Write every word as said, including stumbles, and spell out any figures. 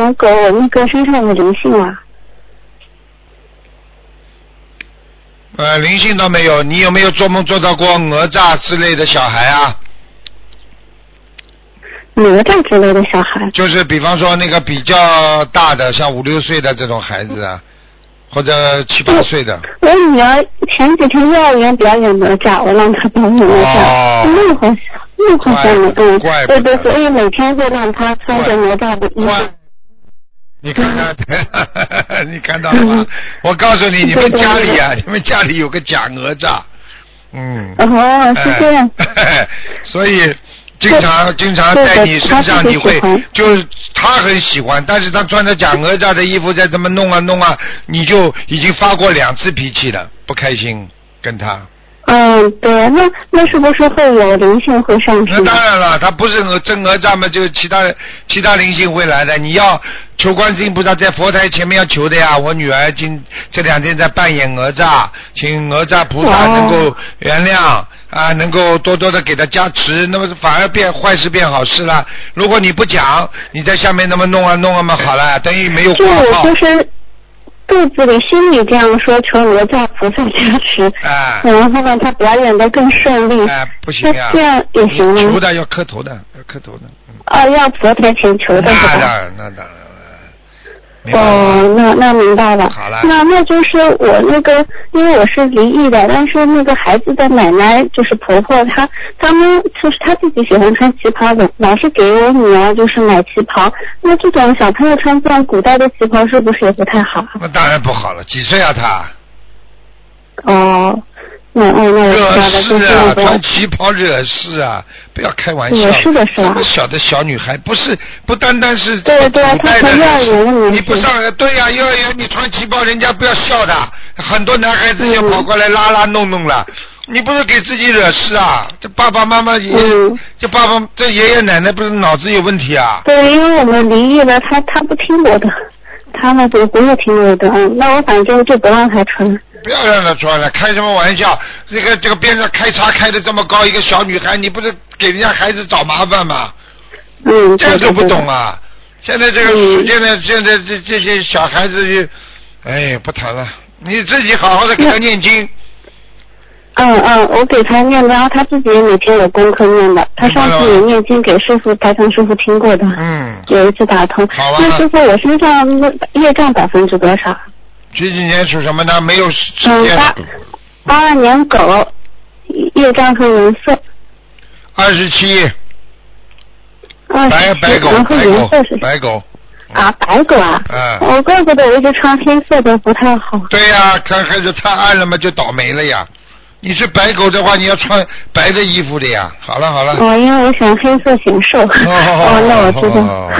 养狗，我那个身上有灵性啊。 呃，灵性倒没有，你有没有做梦做到过哪吒之类的小孩啊？ 哪吒之类的小孩？ 就是比方说那个比较大的，像五六岁的这种孩子啊，或者七八岁的。 我女儿前几天幼儿园表演哪吒，我让她表演哪吒， 哦、 那会那会像的，嗯，对对，所以每天会让她穿着哪吒的衣服。 你看看，你看到了吗？我告诉你，你们家里啊，你们家里有个假哪吒，嗯。 哦，是这样。 哎、所以经常经常在你身上，你会就是他很喜欢，但是他穿着假哪吒的衣服，再这么弄啊弄啊，你就已经发过两次脾气了，不开心跟他。 嗯，对，那那是不是会有灵性会上去？ 那当然了，他不是真哪吒嘛，就其他其他灵性会来的。你要求观世音菩萨在佛台前面要求的呀。我女儿今这两天在扮演哪吒，请哪吒菩萨能够原谅、哦、啊，能够多多的给他加持，那么反而变坏事变好事了。如果你不讲，你在下面那么弄啊弄啊嘛，好了，等于没有挂号。 就是肚子里心里这样说，求哪吒菩萨加持， 哎， 然后让他表演得更顺利。 哎，不行啊， 这样也行吗？ 求的要磕头的，要磕头的。嗯、 啊，要佛台前求的是吧？ 那当然，那当然。 哦，那那明白了。 好了。 那那就是我那个，因为我是离异的，但是那个孩子的奶奶就是婆婆，她他们就是她自己喜欢穿旗袍的，老是给我女儿就是买旗袍。那这种小朋友穿这种古代的旗袍是不是也不太好？ 那当然不好了，几岁啊他？ 哦。嗯嗯，那惹事啊，穿旗袍惹事啊，不要开玩笑。 是的是这么小的小女孩，不是不单单是对对，她上幼儿园， 你不上对呀、啊，幼儿园你穿旗袍，人家不要笑的，很多男孩子就跑过来拉拉弄弄了，嗯、你不是给自己惹事啊？这爸爸妈妈也，嗯、这爸爸这爷爷奶奶不是脑子有问题啊？ 对，因为我们离异了，他他不听我的，他们就不会听我的，嗯，那我反正就不让他穿。 不要让他穿了，开什么玩笑？这个这个边上开叉开的这么高，一个小女孩，你不是给人家孩子找麻烦吗？ 嗯， 这都不懂啊！现在这个、嗯、现在现在这这些小孩子就，哎，不谈了，你自己好好的给他念经。 嗯嗯，我给他念，然后他自己也每天有功课念的。他上次也念经给师傅台长师傅听过的。 嗯。 有一次打通。 好啊。 那师傅，我身上业障百分之多少？ 几几年属什么呢？没有时间。嗯，八八二年狗，业障和颜色。 二十七。 二十七。 白狗。 然后颜色是白狗。 啊，白狗啊！ 嗯。 我怪不得我一直穿黑色的不太好。 对呀、啊，穿黑色太暗了嘛，就倒霉了呀。你是白狗的话，你要穿白的衣服的呀。好了好了。 哦，因为我喜欢黑色显瘦。哦，哦那我知道。